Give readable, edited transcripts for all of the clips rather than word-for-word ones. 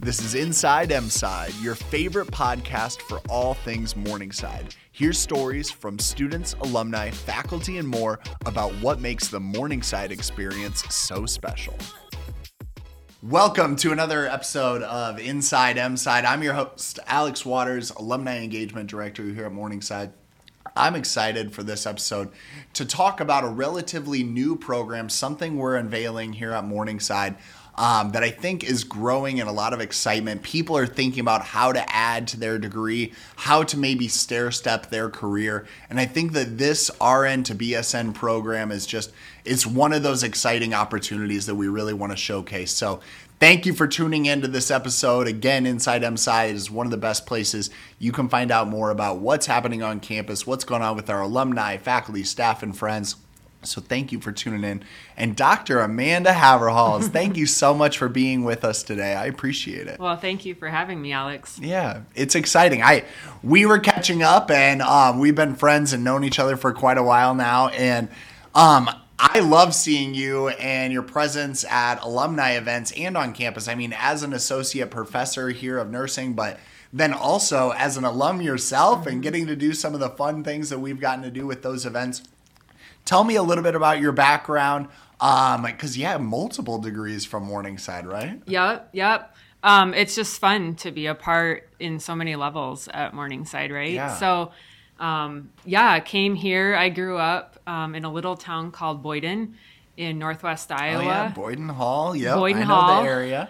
This is Inside M-Side, your favorite podcast for all things Morningside. Here's stories from students, alumni, faculty, and more about what makes the Morningside experience so special. Welcome to another episode of Inside M-Side. I'm your host, Alex Waters, Alumni Engagement Director here at Morningside. I'm excited for this episode to talk about a relatively new program, something we're unveiling here at Morningside that I think is growing in a lot of excitement. People are thinking about how to add to their degree, how to maybe stair-step their career. And I think that this RN to BSN program is it's one of those exciting opportunities that we really want to showcase. So thank you for tuning into this episode. Again, Inside M-Side is one of the best places you can find out more about what's happening on campus, what's going on with our alumni, faculty, staff, and friends. So thank you for tuning in. And Dr. Amanda Haverhals, thank you so much for being with us today. I appreciate it. Well, thank you for having me, Alex. Yeah, it's exciting. We were catching up, and we've been friends and known each other for quite a while now. And I love seeing you and your presence at alumni events and on campus. I mean, as an associate professor here of nursing, but then also as an alum yourself and getting to do some of the fun things that we've gotten to do with those events. Tell me a little bit about your background, because you have multiple degrees from Morningside, right? Yep. It's just fun to be a part in so many levels at Morningside, right? Yeah. So, I came here. I grew up in a little town called Boyden in Northwest Iowa. Oh, yeah, Boyden Hall. Yep, Boyden I know Hall. the area.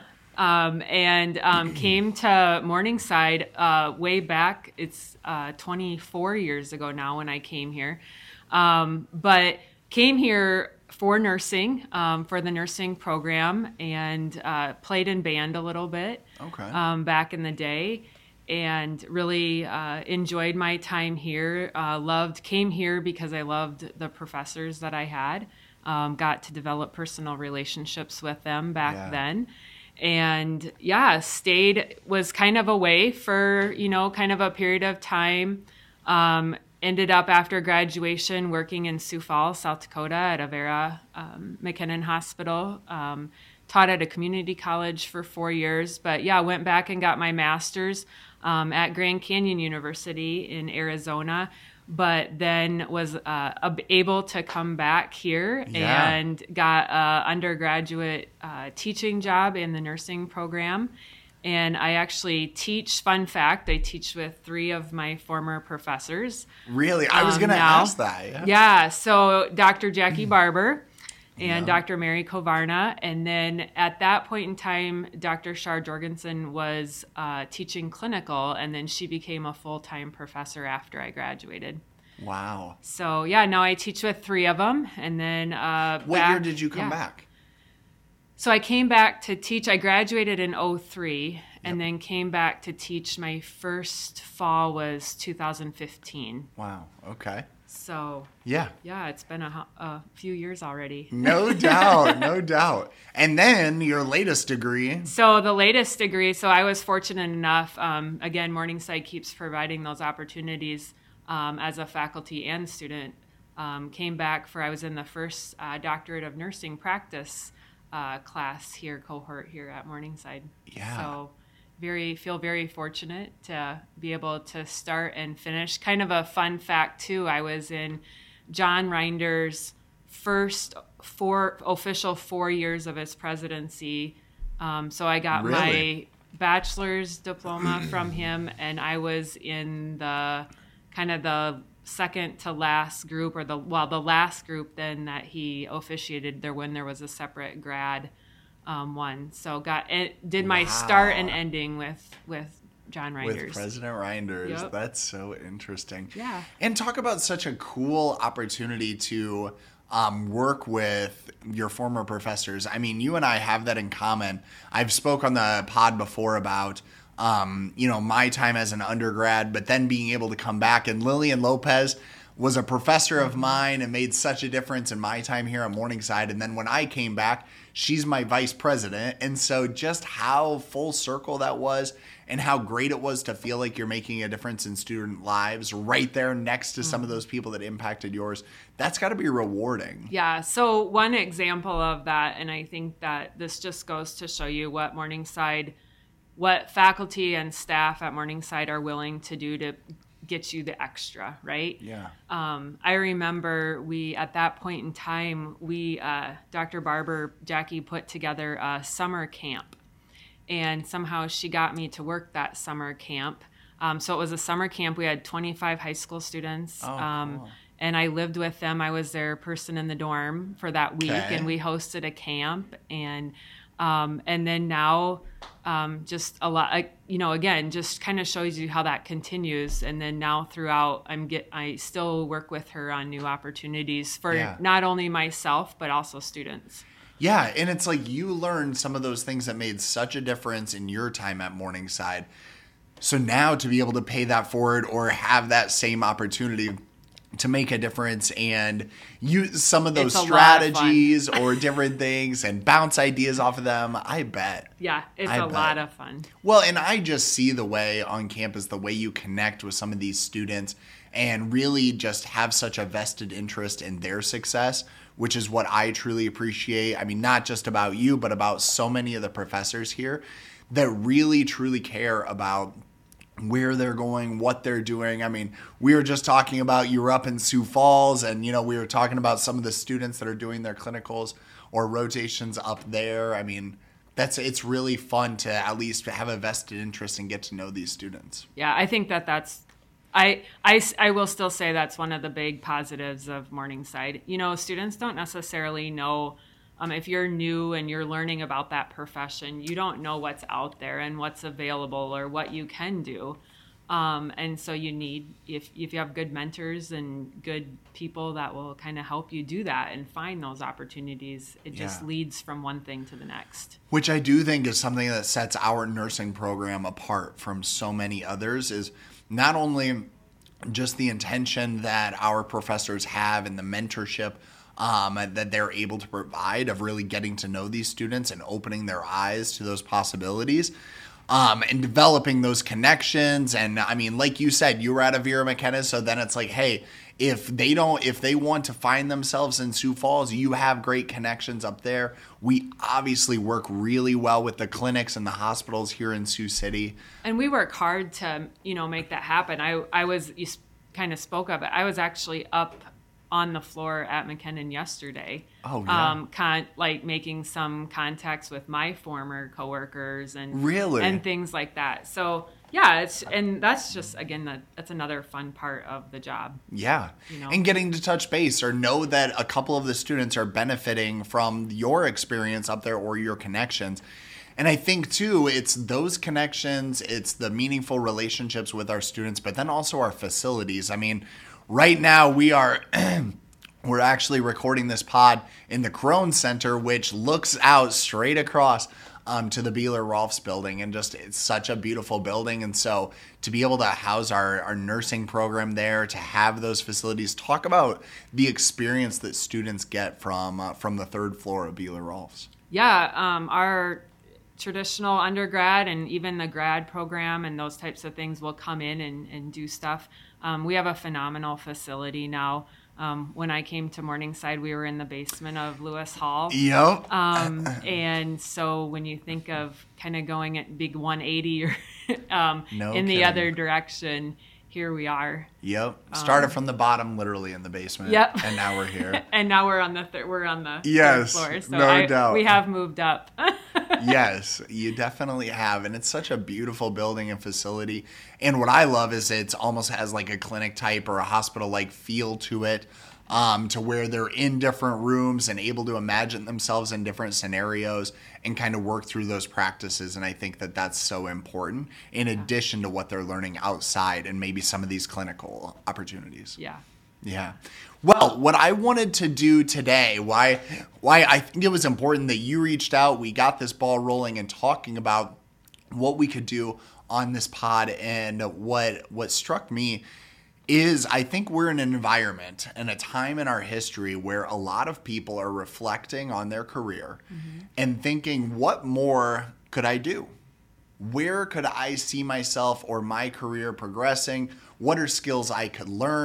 Came to Morningside way back. It's 24 years ago now when I came here. But came here for nursing, for the nursing program, and played in band a little bit back in the day, and really enjoyed my time here. Came here because I loved the professors that I had, got to develop personal relationships with them back then. And was kind of away for, kind of a period of time. Ended up after graduation working in Sioux Falls, South Dakota at Avera McKinnon Hospital. Taught at a community college for 4 years, but went back and got my master's at Grand Canyon University in Arizona, but then was able to come back here and got an undergraduate teaching job in the nursing program. And I actually teach, fun fact, I teach with 3 of my former professors. Really? I was going to ask that. Yeah, so Dr. Jackie Barber and Dr. Mary Kovarna. And then at that point in time, Dr. Shar Jorgensen was teaching clinical, and then she became a full-time professor after I graduated. Wow. So, now I teach with 3 of them. And then what year did you come back? So I came back to teach. I graduated in 2003 and then came back to teach. My first fall was 2015. Wow. Okay. So it's been a few years already. No doubt. And then your latest degree. So the latest degree. So I was fortunate enough. Again, Morningside keeps providing those opportunities as a faculty and student. Came back I was in the first doctorate of nursing practice cohort here at Morningside. Yeah. So feel very fortunate to be able to start and finish. Kind of a fun fact too, I was in John Reinder's first official 4 years of his presidency. So I got my bachelor's diploma from him, and I was in the second to last group, or the last group then that he officiated there when there was a separate grad one. So did my start and ending with John Reinders. With President Reinders. Yep. That's so interesting. Yeah. And talk about such a cool opportunity to work with your former professors. I mean, you and I have that in common. I've spoke on the pod before about my time as an undergrad, but then being able to come back. And Lillian Lopez was a professor of mine and made such a difference in my time here at Morningside. And then when I came back, she's my vice president. And so just how full circle that was, and how great it was to feel like you're making a difference in student lives right there next to some of those people that impacted yours. That's got to be rewarding. Yeah. So one example of that, and I think that this just goes to show you what Morningside what faculty and staff at Morningside are willing to do to get you the extra, right? Yeah. I remember at that point in time, Dr. Barber, Jackie, put together a summer camp. And somehow she got me to work that summer camp. So it was a summer camp. We had 25 high school students. Cool. And I lived with them. I was their person in the dorm for that week. Okay. And we hosted a camp. And then now just a lot, again, just kind of shows you how that continues. And then now throughout, I still work with her on new opportunities for not only myself, but also students. Yeah, and it's like you learned some of those things that made such a difference in your time at Morningside. So now to be able to pay that forward or have that same opportunity to make a difference and use some of those strategies or different things and bounce ideas off of them, I bet. Yeah, it's a lot of fun. Well, and I just see the way on campus, the way you connect with some of these students and really just have such a vested interest in their success, which is what I truly appreciate. I mean, not just about you, but about so many of the professors here that really, truly care about where they're going, what they're doing. I mean, we were just talking about you were up in Sioux Falls and, we were talking about some of the students that are doing their clinicals or rotations up there. I mean, it's really fun to at least have a vested interest and get to know these students. Yeah, I think that's I will still say that's one of the big positives of Morningside. Students don't necessarily know, if you're new and you're learning about that profession, you don't know what's out there and what's available or what you can do. And so you need, if you have good mentors and good people that will kind of help you do that and find those opportunities, it just leads from one thing to the next. Which I do think is something that sets our nursing program apart from so many others, is not only just the intention that our professors have and the mentorship that they're able to provide of really getting to know these students and opening their eyes to those possibilities, and developing those connections. And I mean, like you said, you were at Avira McKenna, so then it's like, hey, if they want to find themselves in Sioux Falls, you have great connections up there. We obviously work really well with the clinics and the hospitals here in Sioux City. And we work hard to, make that happen. You kind of spoke of it. I was actually up on the floor at McKinnon yesterday. Oh, yeah. Making some contacts with my former coworkers and really and things like that. So yeah, that's just, again, that's another fun part of the job. Yeah. And getting to touch base or know that a couple of the students are benefiting from your experience up there or your connections. And I think, too, it's those connections, it's the meaningful relationships with our students, but then also our facilities. I mean, right now we're actually recording this pod in the Crone Center, which looks out straight across to the Beeler Rolfs building, and just it's such a beautiful building. And so to be able to house our nursing program there, to have those facilities, talk about the experience that students get from the third floor of Beeler Rolfs. Yeah, our traditional undergrad and even the grad program and those types of things will come in and do stuff. We have a phenomenal facility now. When I came to Morningside, we were in the basement of Lewis Hall. Yep. And so when you think of kind of going at big 180 or the other direction, here we are. Yep. Started from the bottom, literally in the basement. Yep. And now we're here. And now we're on the third floor. So no doubt. We have moved up. Yes, you definitely have. And it's such a beautiful building and facility. And what I love is it almost has like a clinic type or a hospital like feel to it, to where they're in different rooms and able to imagine themselves in different scenarios and kind of work through those practices. And I think that that's so important in addition to what they're learning outside and maybe some of these clinical opportunities. Yeah. Yeah. Well, what I wanted to do today, why I think it was important that you reached out, we got this ball rolling and talking about what we could do on this pod, and what struck me is I think we're in an environment and a time in our history where a lot of people are reflecting on their career and thinking, what more could I do? Where could I see myself or my career progressing? What are skills I could learn?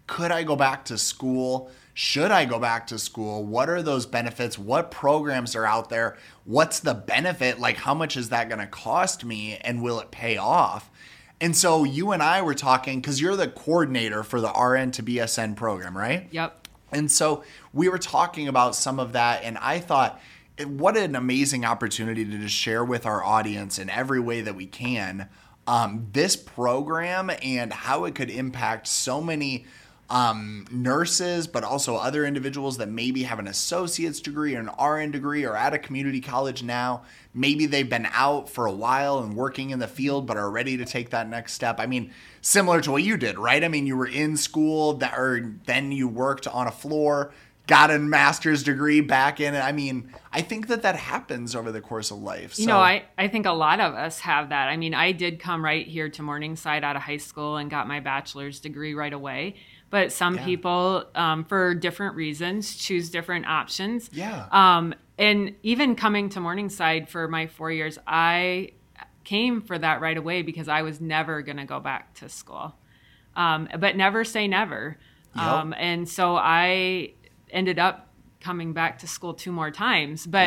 could I go back to school? Should I go back to school? What are those benefits? What programs are out there? What's the benefit? Like, how much is that going to cost me? And will it pay off? And so you and I were talking, because you're the coordinator for the RN to BSN program, right? Yep. And so we were talking about some of that, and I thought, what an amazing opportunity to just share with our audience in every way that we can this program and how it could impact so many nurses, but also other individuals that maybe have an associate's degree or an RN degree or at a community college now. Maybe they've been out for a while and working in the field, but are ready to take that next step. I mean, similar to what you did, right? I mean, you were in school, then you worked on a floor, got a master's degree back in it. I mean, I think that happens over the course of life. You know, I think a lot of us have that. I mean, I did come right here to Morningside out of high school and got my bachelor's degree right away. But some people, for different reasons, choose different options. Yeah. And even coming to Morningside for my 4 years, I came for that right away because I was never going to go back to school. But never say never. Yep. And so I ended up coming back to school 2 more times. But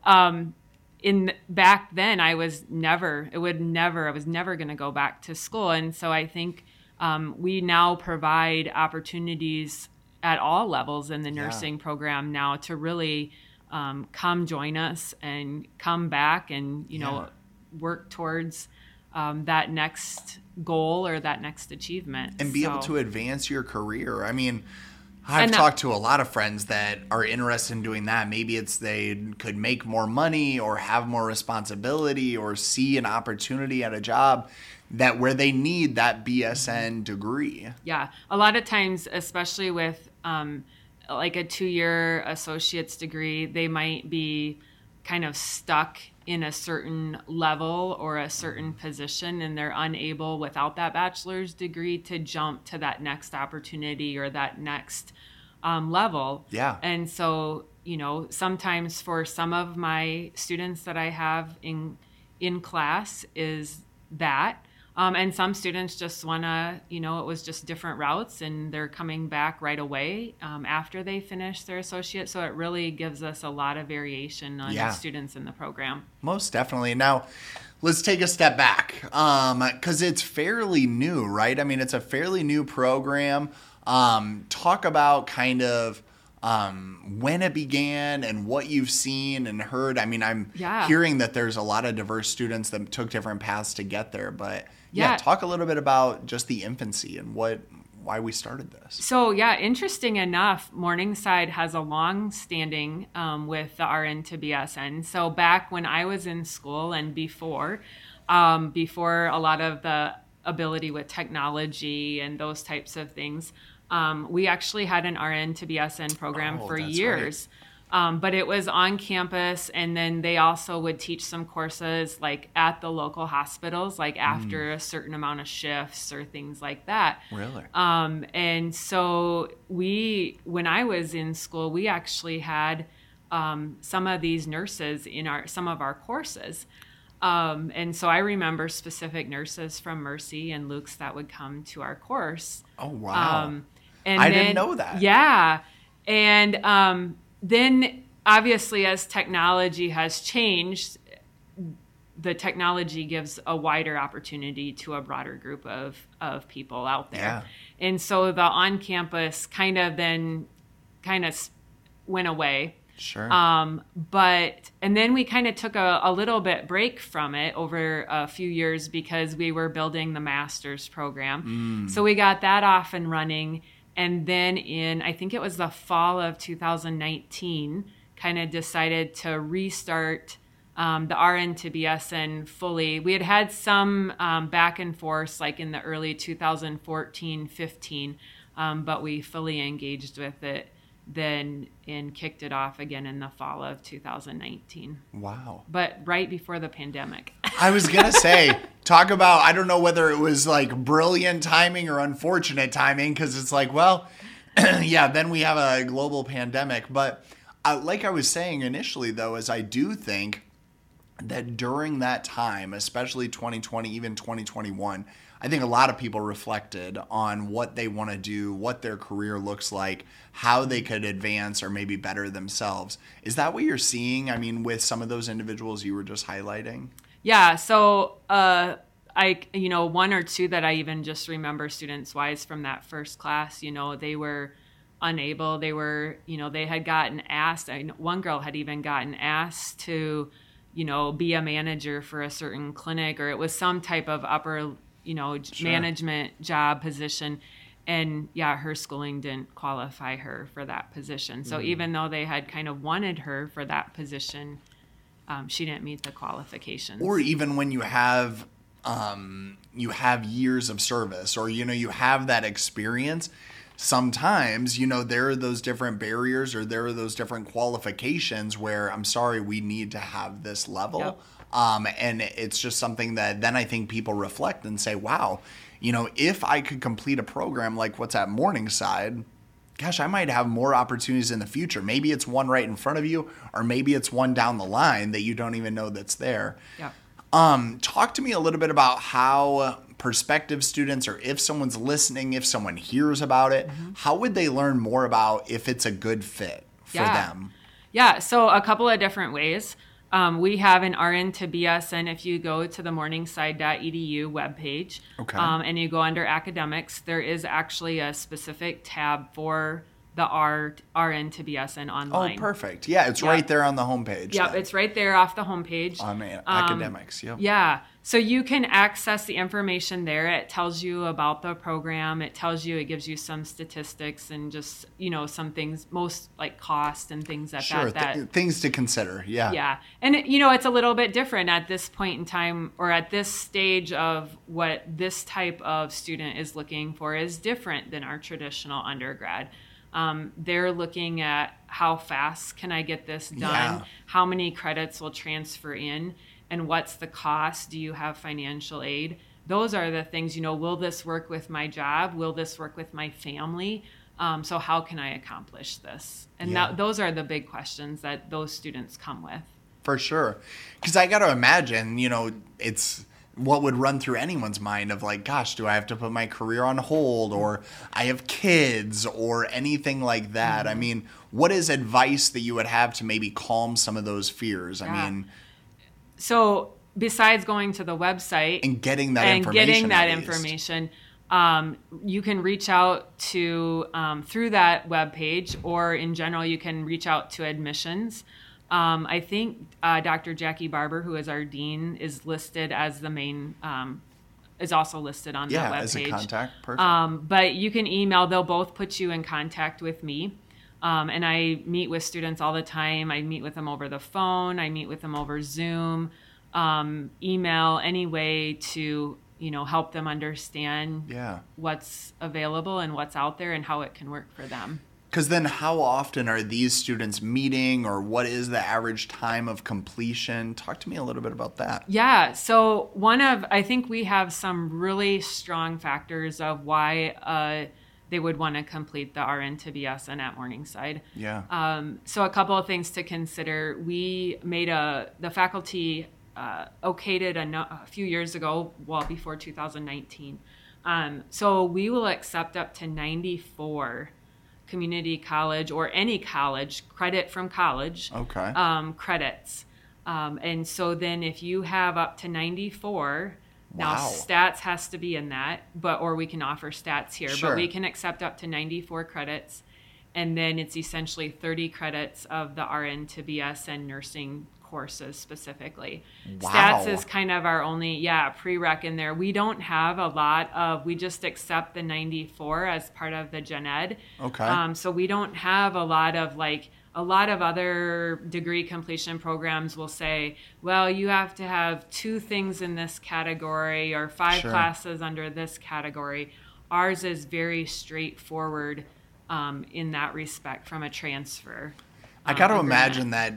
back then, I was never going to go back to school. And so I think we now provide opportunities at all levels in the nursing program now to really come join us and come back and, work towards that next goal or that next achievement. And be able to advance your career. I mean, I've talked to a lot of friends that are interested in doing that. Maybe it's they could make more money or have more responsibility or see an opportunity at a job where they need that BSN degree. Yeah. A lot of times, especially with like a 2-year associate's degree, they might be kind of stuck in a certain level or a certain position, and they're unable without that bachelor's degree to jump to that next opportunity or that next level. Yeah. And so, sometimes for some of my students that I have in class is that. And some students just want to, it was just different routes and they're coming back right away after they finish their associate. So it really gives us a lot of variation on the students in the program. Most definitely. Now, let's take a step back because it's fairly new, right? I mean, it's a fairly new program. Talk about kind of when it began and what you've seen and heard. I mean, I'm hearing that there's a lot of diverse students that took different paths to get there, but talk a little bit about just the infancy and why we started this. So interesting enough, Morningside has a long-standing with the RN to BSN. So back when I was in school and before a lot of the ability with technology and those types of things, we actually had an RN to BSN program for years. Right. But it was on campus, and then they also would teach some courses like at the local hospitals, like after a certain amount of shifts or things like that. Really? And so when I was in school, we actually had some of these nurses in some of our courses. And so I remember specific nurses from Mercy and Luke's that would come to our course. Oh, wow. And I didn't know that. Yeah. And then obviously as technology has changed, the technology gives a wider opportunity to a broader group of people out there. Yeah. And so the on-campus kind of went away. Sure. And then we kind of took a little bit break from it over a few years because we were building the master's program. So we got that off and running. And then I think it was the fall of 2019, kind of decided to restart the RN to BSN fully. We had some back and forth like in the early 2014-15, but we fully engaged with it then and kicked it off again in the fall of 2019. Wow. But right before the pandemic. I was going to say, talk about, I don't know whether it was like brilliant timing or unfortunate timing, because it's like, well, then we have a global pandemic. But like I was saying initially, though, is I do think that during that time, especially 2020, even 2021, I think a lot of people reflected on what they want to do, what their career looks like, how they could advance or maybe better themselves. Is that what you're seeing? I mean, with some of those individuals you were just highlighting? Yeah. So, one or two that I even just remember students wise from that first class, they were unable. They were, they had gotten asked. One girl had even gotten asked to, be a manager for a certain clinic, or it was some type of upper, Sure. management job position. And yeah, her schooling didn't qualify her for that position. So even though they had kind of wanted her for that position, she didn't meet the qualifications. Or even when you have years of service, or you have that experience, sometimes there are those different barriers, or there are those different qualifications where, I'm sorry, we need to have this level. Yep. And it's just something that then I think people reflect and say, wow, if I could complete a program like what's at Morningside, gosh, I might have more opportunities in the future. Maybe it's one right in front of you, or maybe it's one down the line that you don't even know that's there. Yeah. Talk to me a little bit about how prospective students, or if someone's listening, if someone hears about it, how would they learn more about if it's a good fit for them? Yeah, so a couple of different ways. We have an RN to BSN. If you go to the morningside.edu webpage, Okay. And you go under academics, there is actually a specific tab for the RN to BSN online. Oh, perfect. Yeah, it's right there on the homepage. Yep, then. it's right there off the homepage. On academics, yep. Yeah, so you can access the information there. It tells you about the program. It gives you some statistics and just, some things, most like cost and things that Sure, things to consider, yeah. Yeah, and it's a little bit different at this point in time, or at this stage of what this type of student is looking for is different than our traditional undergrad. They're looking at how fast can I get this done? Yeah. How many credits will transfer in? And what's the cost? Do you have financial aid? Those are the things, will this work with my job? Will this work with my family? So how can I accomplish this? And those are the big questions that those students come with. For sure. Because I got to imagine, it's what would run through anyone's mind of like, gosh, do I have to put my career on hold, or I have kids, or anything like that? I mean, what is advice that you would have to maybe calm some of those fears? I mean, so besides going to the website and getting that information, you can reach out to through that webpage, or in general, you can reach out to admissions. I think Dr. Jackie Barber, who is our dean, is listed as the main, is also listed on that webpage. Yeah, as a contact. Perfect. But you can email. They'll both put you in contact with me. And I meet with students all the time. I meet with them over the phone. I meet with them over Zoom, email, any way to, help them understand what's available and what's out there and how it can work for them. Because then how often are these students meeting, or what is the average time of completion? Talk to me a little bit about that. Yeah. So I think we have some really strong factors of why they would want to complete the RN to BSN at Morningside. Yeah. So a couple of things to consider. We made the faculty okayed it a few years ago, well before 2019. So we will accept up to 94 community college or any college credit from college. Okay. Credits. And so then if you have up to 94, now Wow. stats has to be in that, or we can offer stats here, Sure. but we can accept up to 94 credits. And then it's essentially 30 credits of the RN to BSN nursing courses specifically. Wow. Stats is kind of our only, prereq in there. We don't have a lot we just accept the 94 as part of the gen ed. Okay. So we don't have a lot of other degree completion programs will say, well, you have to have 2 things in this category or 5 Sure. classes under this category. Ours is very straightforward in that respect from a transfer. I got to agreement. imagine that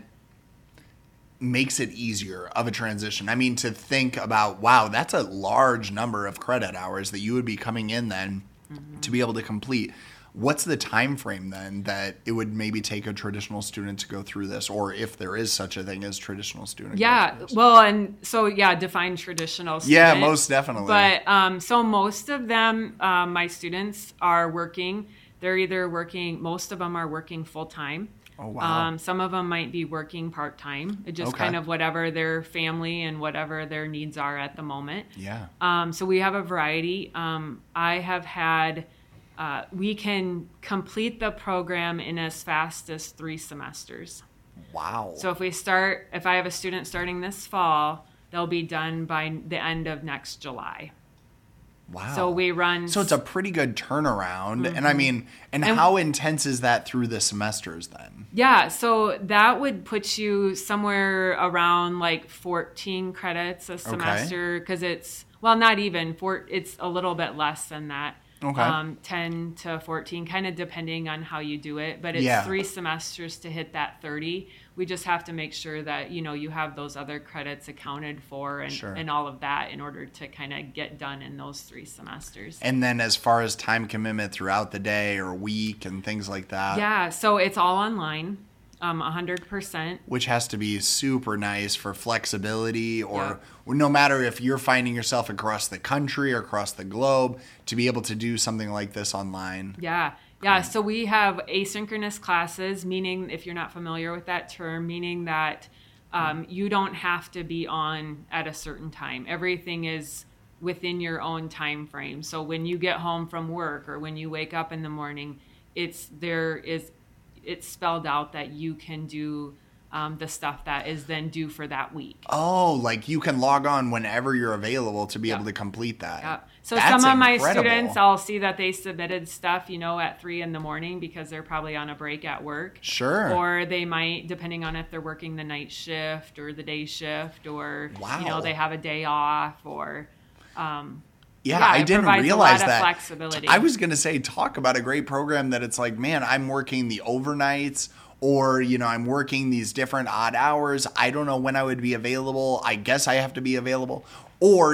makes it easier of a transition. I mean, to think about, wow, that's a large number of credit hours that you would be coming in then to be able to complete. What's the time frame then that it would maybe take a traditional student to go through this, or if there is such a thing as traditional student? Yeah, well, and so define traditional student. Yeah, most definitely. But so most of them, my students are working. They're either working. Most of them are working full time. Oh, wow. Some of them might be working part time. It just kind of whatever their family and whatever their needs are at the moment. Yeah. So we have a variety. I have had. We can complete the program in as fast as 3 semesters. Wow. So if I have a student starting this fall, they'll be done by the end of next July. Wow. So we run. So it's a pretty good turnaround. Mm-hmm. And I mean, and how intense is that through the semesters then? Yeah. So that would put you somewhere around like 14 credits a semester, because it's, well, not even it's a little bit less than that. Okay. 10 to 14, kind of depending on how you do it. But it's 3 semesters to hit that 30. We just have to make sure that, you have those other credits accounted for and all of that in order to kind of get done in those 3 semesters. And then as far as time commitment throughout the day or week and things like that? Yeah, so it's all online. 100%. Which has to be super nice for flexibility, or no matter if you're finding yourself across the country or across the globe, to be able to do something like this online. Yeah. Yeah. So we have asynchronous classes, meaning, if you're not familiar with that term, meaning that you don't have to be on at a certain time. Everything is within your own time frame. So when you get home from work or when you wake up in the morning, it's spelled out that you can do the stuff that is then due for that week. Oh, like you can log on whenever you're available to be able to complete that. Yeah. So That's some of my incredible. students, I'll see that they submitted stuff, at 3 a.m. because they're probably on a break at work. Sure. Or they might, depending on if they're working the night shift or the day shift, or, they have a day off, or... I didn't realize that. Flexibility. I was going to say, talk about a great program that it's like, man, I'm working the overnights, or, I'm working these different odd hours. I don't know when I would be available. I guess I have to be available. Or,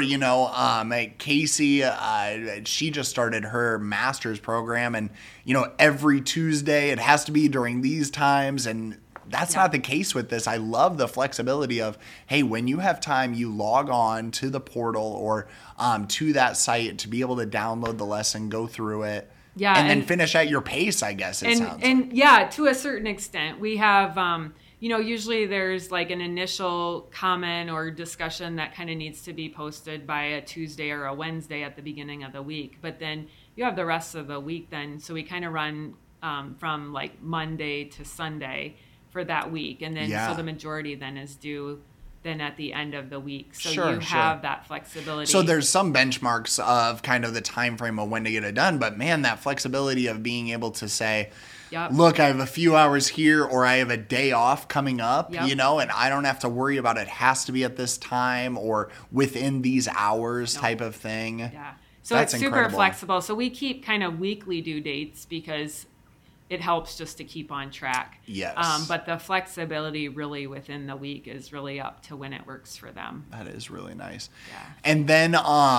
Casey, she just started her master's program, and, every Tuesday it has to be during these times, and that's not the case with this. I love the flexibility of, hey, when you have time, you log on to the portal or to that site to be able to download the lesson, go through it, and then finish at your pace, I guess it sounds like. To a certain extent. We have, usually there's like an initial comment or discussion that kind of needs to be posted by a Tuesday or a Wednesday at the beginning of the week. But then you have the rest of the week then. So we kind of run from like Monday to Sunday for that week, and then so the majority then is due then at the end of the week. So you have that flexibility. So there's some benchmarks of kind of the time frame of when to get it done, but man, that flexibility of being able to say, look, I have a few hours here, or I have a day off coming up, and I don't have to worry about it has to be at this time or within these hours type of thing. Yeah. So it's super flexible. So we keep kind of weekly due dates because it helps just to keep on track. Yes. But the flexibility really within the week is really up to when it works for them. That is really nice. Yeah. And then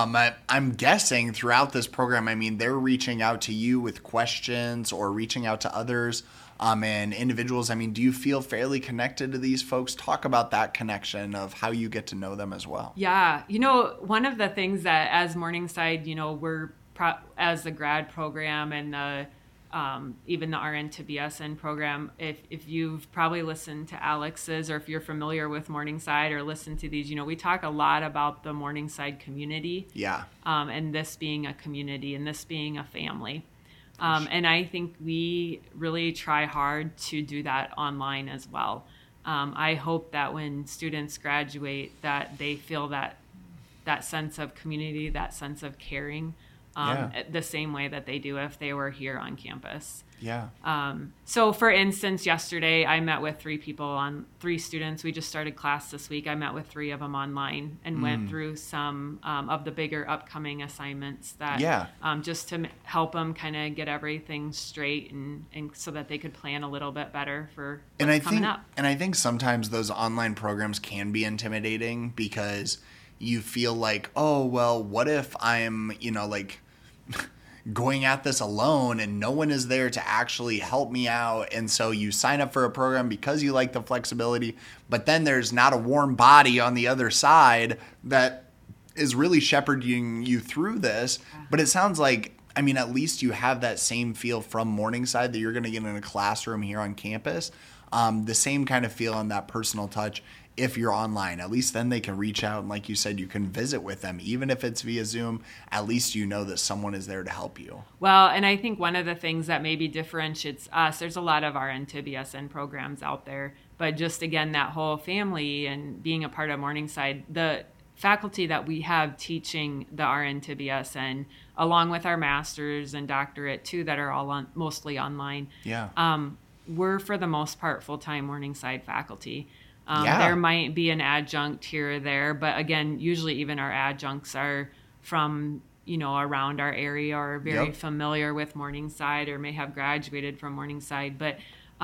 I'm guessing throughout this program, I mean, they're reaching out to you with questions or reaching out to others and individuals. I mean, do you feel fairly connected to these folks? Talk about that connection of how you get to know them as well. Yeah. One of the things that as Morningside, we're as the grad program and the even the RN to BSN program, if you've probably listened to Alex's, or if you're familiar with Morningside or listened to these, we talk a lot about the Morningside community. Yeah. And this being a community and this being a family. And I think we really try hard to do that online as well. I hope that when students graduate that they feel that sense of community, that sense of caring, the same way that they do if they were here on campus. Yeah. So for instance, yesterday I met with 3 students. We just started class this week. I met with 3 of them online and went through some of the bigger upcoming assignments that just to help them kind of get everything straight and so that they could plan a little bit better for what's coming up. And I think sometimes those online programs can be intimidating because you feel like, oh, well, what if I'm, going at this alone and no one is there to actually help me out. And so you sign up for a program because you like the flexibility, but then there's not a warm body on the other side that is really shepherding you through this. But it sounds like, I mean, at least you have that same feel from Morningside that you're going to get in a classroom here on campus. The same kind of feel and that personal touch if you're online. At least then they can reach out, and like you said, you can visit with them. Even if it's via Zoom, at least you know that someone is there to help you. Well, and I think one of the things that maybe differentiates us, there's a lot of RN to BSN programs out there, but just again, that whole family and being a part of Morningside, the faculty that we have teaching the RN to BSN, along with our masters and doctorate too, that are all mostly online. Yeah. We're for the most part full-time Morningside faculty. Yeah. There might be an adjunct here or there, but again, usually even our adjuncts are from, around our area or very familiar with Morningside or may have graduated from Morningside. But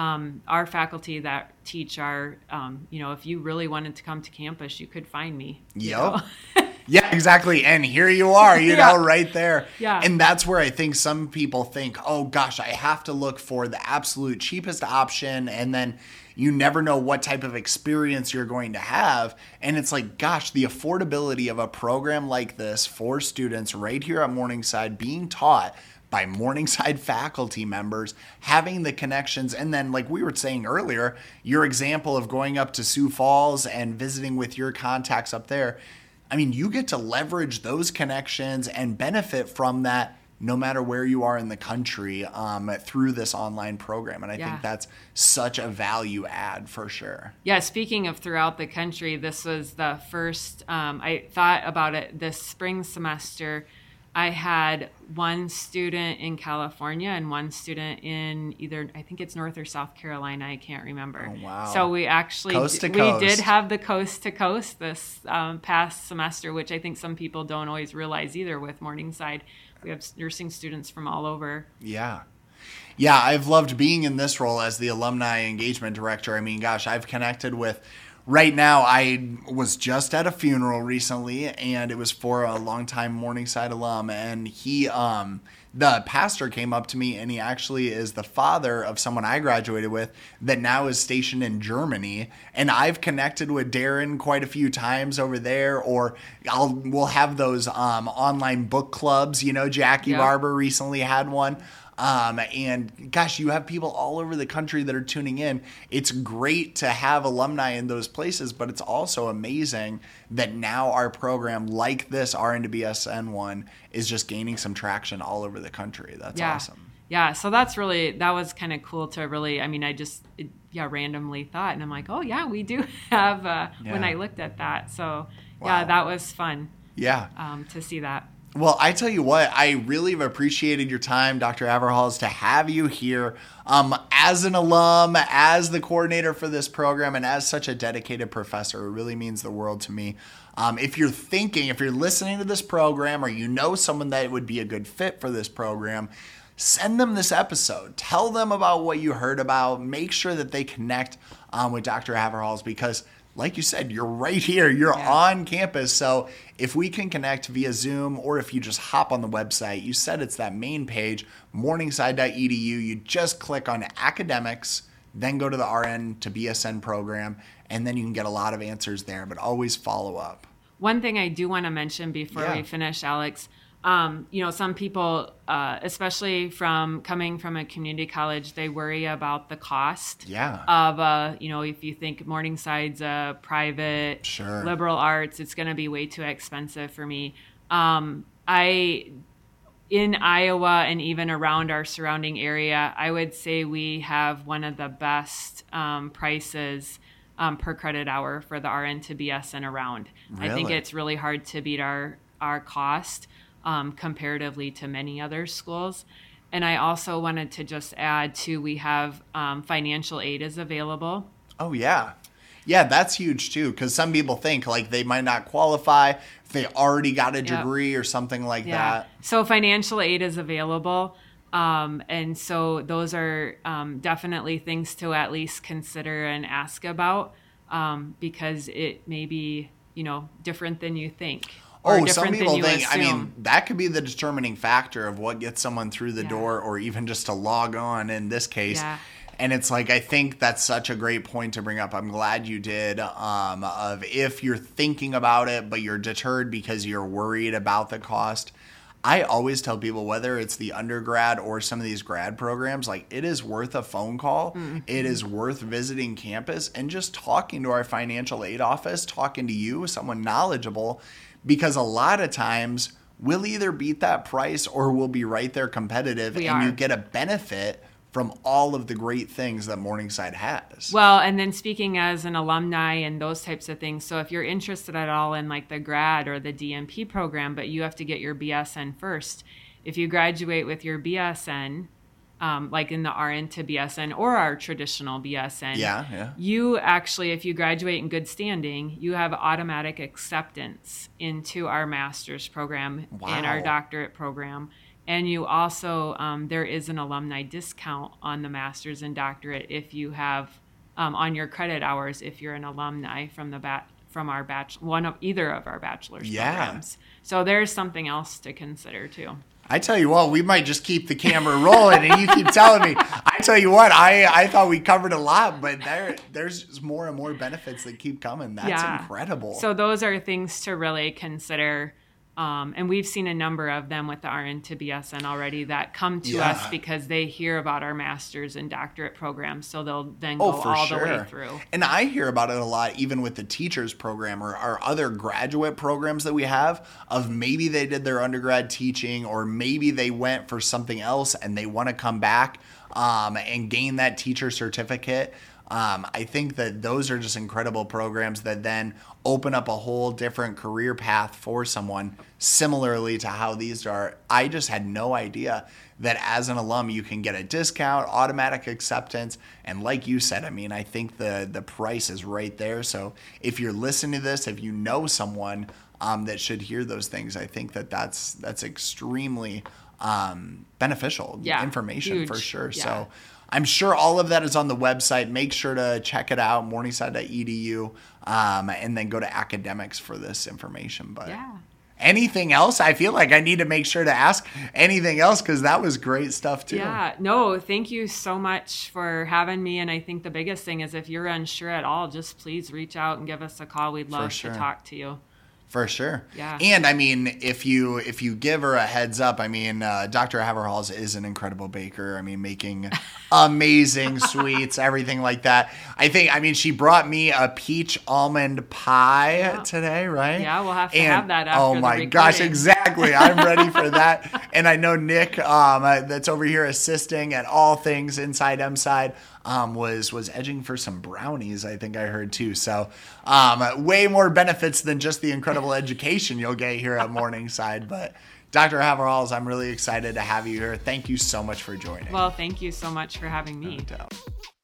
our faculty that teach our, if you really wanted to come to campus, you could find me. Yep. Yeah, exactly. And here you are, right there. Yeah. And that's where I think some people think, oh gosh, I have to look for the absolute cheapest option. And then you never know what type of experience you're going to have. And it's like, gosh, the affordability of a program like this for students right here at Morningside being taught by Morningside faculty members, having the connections. And then, like we were saying earlier, your example of going up to Sioux Falls and visiting with your contacts up there. I mean, you get to leverage those connections and benefit from that no matter where you are in the country through this online program. And I think that's such a value add for sure. Yeah, speaking of throughout the country, this was the first, I thought about it this spring semester. I had one student in California and one student in either, I think it's North or South Carolina. I can't remember. Oh, wow. So we actually, Coast to coast. we did have the coast to coast this past semester, which I think some people don't always realize either with Morningside. We have nursing students from all over. Yeah. Yeah, I've loved being in this role as the alumni engagement director. I mean, gosh, I've connected with, right now, I was just at a funeral recently, and it was for a longtime Morningside alum, and he, the pastor came up to me, and he actually is the father of someone I graduated with that now is stationed in Germany, and I've connected with Darren quite a few times over there, or we'll have those online book clubs, Jackie Barber recently had one. And gosh, you have people all over the country that are tuning in. It's great to have alumni in those places, but it's also amazing that now our program like this RN to BSN one is just gaining some traction all over the country. That's awesome. Yeah. So that was kind of cool to really, I just randomly thought, and I'm like, oh yeah, we do have, when I looked at that. So yeah, that was fun. Yeah. To see that. Well, I tell you what, I really have appreciated your time, Dr. Averhals, to have you here as an alum, as the coordinator for this program, and as such a dedicated professor. It really means the world to me. If you're listening to this program or you know someone that would be a good fit for this program, send them this episode. Tell them about what you heard about. Make sure that they connect with Dr. Averhals because like you said, you're right here. You're on campus. So if we can connect via Zoom or if you just hop on the website, you said it's that main page, morningside.edu. You just click on academics, then go to the RN to BSN program, and then you can get a lot of answers there, but always follow up. One thing I do want to mention before we finish, Alex, some people, especially coming from a community college, they worry about the cost of, if you think Morningside's a private liberal arts, it's going to be way too expensive for me. In Iowa and even around our surrounding area, I would say we have one of the best prices per credit hour for the RN to BSN around. Really? I think it's really hard to beat our cost. Comparatively to many other schools. And I also wanted to just add too, we have financial aid is available. Oh yeah. Yeah, that's huge too, because some people think like they might not qualify if they already got a degree or something like that. So financial aid is available. And so those are definitely things to at least consider and ask about because it may be, different than you think. or some different people than you think, assume. I mean, that could be the determining factor of what gets someone through the door, or even just to log on in this case. Yeah. And it's like, I think that's such a great point to bring up. I'm glad you did, of if you're thinking about it, but you're deterred because you're worried about the cost. I always tell people, whether it's the undergrad or some of these grad programs, like, it is worth a phone call. Mm-hmm. It is worth visiting campus and just talking to our financial aid office, talking to you, someone knowledgeable, because a lot of times we'll either beat that price or we'll be right there competitive, you get a benefit from all of the great things that Morningside has. Well, and then speaking as an alumni and those types of things, so if you're interested at all in like the grad or the DNP program, but you have to get your BSN first, if you graduate with your BSN, like in the RN to BSN or our traditional BSN, you actually, if you graduate in good standing, you have automatic acceptance into our master's program and our doctorate program. And you also, there is an alumni discount on the master's and doctorate if you have, on your credit hours, if you're an alumni from either of our bachelor's programs. So there's something else to consider too. I tell you what, we might just keep the camera rolling and you keep telling me. I tell you what, I thought we covered a lot, but there's more and more benefits that keep coming. That's incredible. So those are things to really consider. And we've seen a number of them with the RN to BSN already that come to us because they hear about our master's and doctorate programs. So they'll then go all the way through. And I hear about it a lot, even with the teachers program or our other graduate programs that we have, of maybe they did their undergrad teaching, or maybe they went for something else and they want to come back and gain that teacher certificate. I think that those are just incredible programs that then open up a whole different career path for someone, similarly to how these are. I just had no idea that as an alum you can get a discount, automatic acceptance, and like you said, I mean, I think the price is right there. So if you're listening to this, if you know someone that should hear those things, I think that's extremely beneficial information for sure. Yeah. So I'm sure all of that is on the website. Make sure to check it out, morningside.edu, and then go to academics for this information. But anything else? I feel like I need to make sure to ask anything else, because that was great stuff too. Yeah, no, thank you so much for having me. And I think the biggest thing is, if you're unsure at all, just please reach out and give us a call. We'd love to talk to you. For sure. Yeah. And I mean, if you give her a heads up, I mean, Dr. Haverhals is an incredible baker. I mean, making amazing sweets, everything like that. I mean, she brought me a peach almond pie today, right? Yeah, we'll have to have that after the recording. Oh my gosh, exactly. I'm ready for that. And I know Nick, that's over here assisting at all things Inside M-Side, was edging for some brownies, I think I heard too. So way more benefits than just the incredible education you'll get here at Morningside. But Dr. Haverhals, I'm really excited to have you here. Thank you so much for joining. Well, thank you so much for having me. No doubt.